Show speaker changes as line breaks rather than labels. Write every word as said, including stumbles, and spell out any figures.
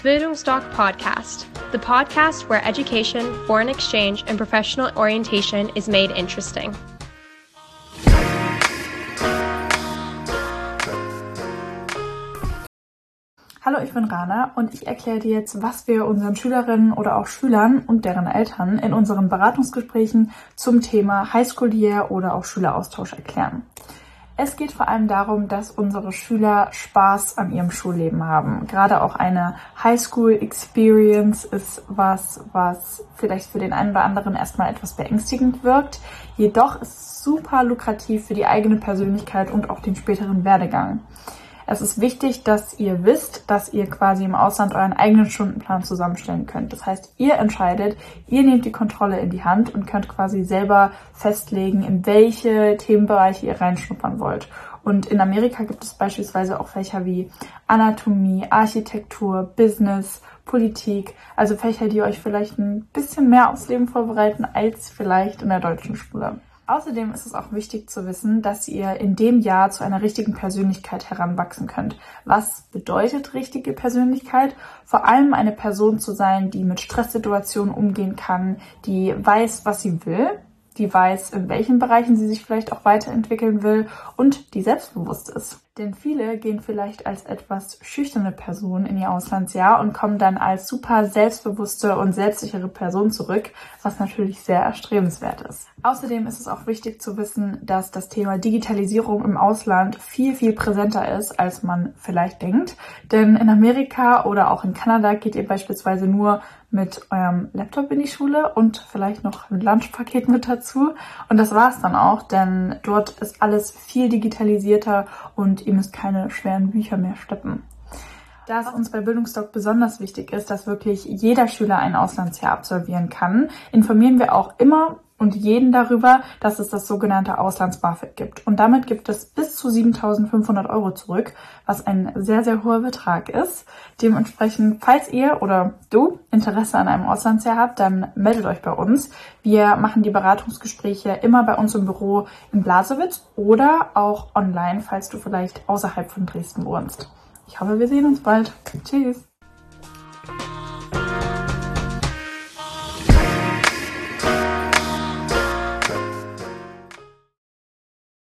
Bildungsdoc Podcast, the podcast where education, foreign exchange, and professional orientation is made interesting.
Hallo, ich bin Rana und ich erkläre dir jetzt, was wir unseren Schülerinnen oder auch Schülern und deren Eltern in unseren Beratungsgesprächen zum Thema Highschool Year oder auch Schüleraustausch erklären. Es geht vor allem darum, dass unsere Schüler Spaß an ihrem Schulleben haben. Gerade auch eine Highschool-Experience ist was, was vielleicht für den einen oder anderen erstmal etwas beängstigend wirkt. Jedoch ist es super lukrativ für die eigene Persönlichkeit und auch den späteren Werdegang. Es ist wichtig, dass ihr wisst, dass ihr quasi im Ausland euren eigenen Stundenplan zusammenstellen könnt. Das heißt, ihr entscheidet, ihr nehmt die Kontrolle in die Hand und könnt quasi selber festlegen, in welche Themenbereiche ihr reinschnuppern wollt. Und in Amerika gibt es beispielsweise auch Fächer wie Anatomie, Architektur, Business, Politik, also Fächer, die euch vielleicht ein bisschen mehr aufs Leben vorbereiten als vielleicht in der deutschen Schule. Außerdem ist es auch wichtig zu wissen, dass ihr in dem Jahr zu einer richtigen Persönlichkeit heranwachsen könnt. Was bedeutet richtige Persönlichkeit? Vor allem eine Person zu sein, die mit Stresssituationen umgehen kann, die weiß, was sie will, die weiß, in welchen Bereichen sie sich vielleicht auch weiterentwickeln will und die selbstbewusst ist. Denn viele gehen vielleicht als etwas schüchterne Person in ihr Auslandsjahr und kommen dann als super selbstbewusste und selbstsichere Person zurück, was natürlich sehr erstrebenswert ist. Außerdem ist es auch wichtig zu wissen, dass das Thema Digitalisierung im Ausland viel, viel präsenter ist, als man vielleicht denkt. Denn in Amerika oder auch in Kanada geht ihr beispielsweise nur mit eurem Laptop in die Schule und vielleicht noch ein Lunchpaket mit dazu. Und das war's dann auch, denn dort ist alles viel digitalisierter und ihr müsst keine schweren Bücher mehr schleppen. Da es uns bei Bildungsdoc besonders wichtig ist, dass wirklich jeder Schüler ein Auslandsjahr absolvieren kann, informieren wir auch immer und jeden darüber, dass es das sogenannte Auslands-BAföG gibt. Und damit gibt es bis zu siebentausendfünfhundert Euro zurück, was ein sehr, sehr hoher Betrag ist. Dementsprechend, falls ihr oder du Interesse an einem Auslandsjahr habt, dann meldet euch bei uns. Wir machen die Beratungsgespräche immer bei uns im Büro in Blasewitz oder auch online, falls du vielleicht außerhalb von Dresden wohnst. Ich hoffe, wir sehen uns bald. Tschüss!